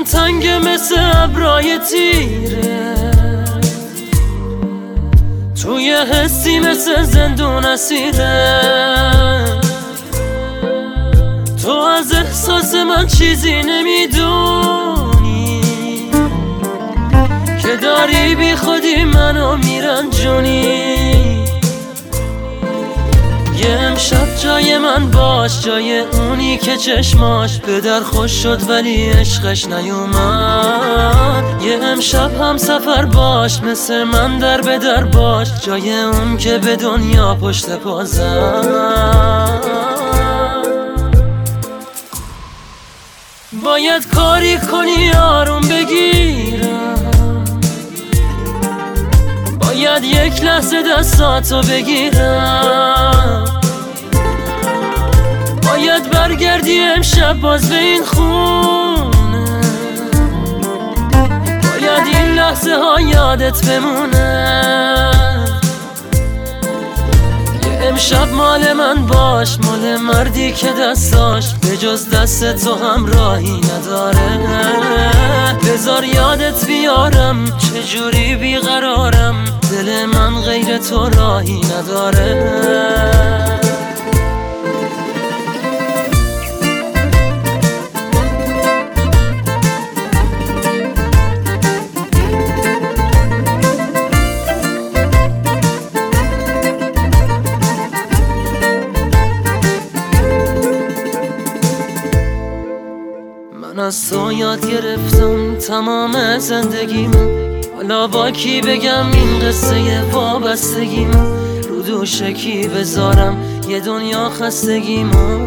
تنگ مثل ابرای تیره، توی حسی مثل زندون اسیره. تو از احساس من چیزی نمیدونی که داری بی خودی منو میرنجونی. یه امشب جای من باش، جای اونی که چشماش به در خوش شد ولی عشقش نیومد. یه امشب هم سفر باش، مثل من در به در باش، جای اون که به دنیا پشت پا زد. باید کاری کنی آروم بگیرم، باید یک لحظه دستاتو بگیرم، باید برگردی امشب باز به این خونه، باید این لحظه ها یادت بمونه. یه امشب مال من باش، مال مردی که دستاش به جز دست تو هم راهی نداره. بذار یادت بیارم چجوری بیقرارم، دل من غیر تو راهی نداره. من از تو یاد گرفتم تمام زندگیمو، حالا با کی بگم این قصه وابستگیمو، رو دوش کی بذارم یه دنیا خستگیمو.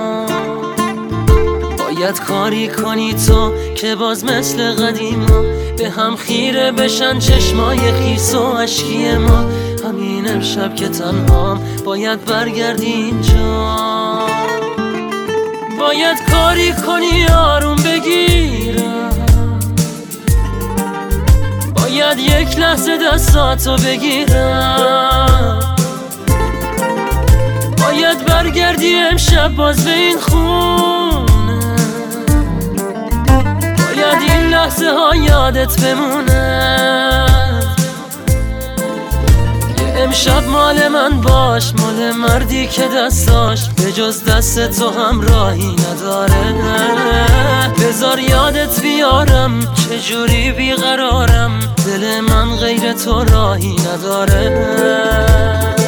باید کاری کنی تو که باز مثل قدیما به هم خیره بشن چشمای خیس و اشکی ما. همین امشب که تنهام باید برگردی اینجا، باید کاری کنی آروم بگیرم، باید یک لحظه دستاتو بگیرم، باید برگردی امشب باز به این خونه، باید این لحظه ها یادت بمونه. امشب مال من باش، مال مردی که دستاش به جز دست تو هم راهی نداره. بذار یادت بیارم چجوری بیقرارم، دل من غیر تو راهی نداره.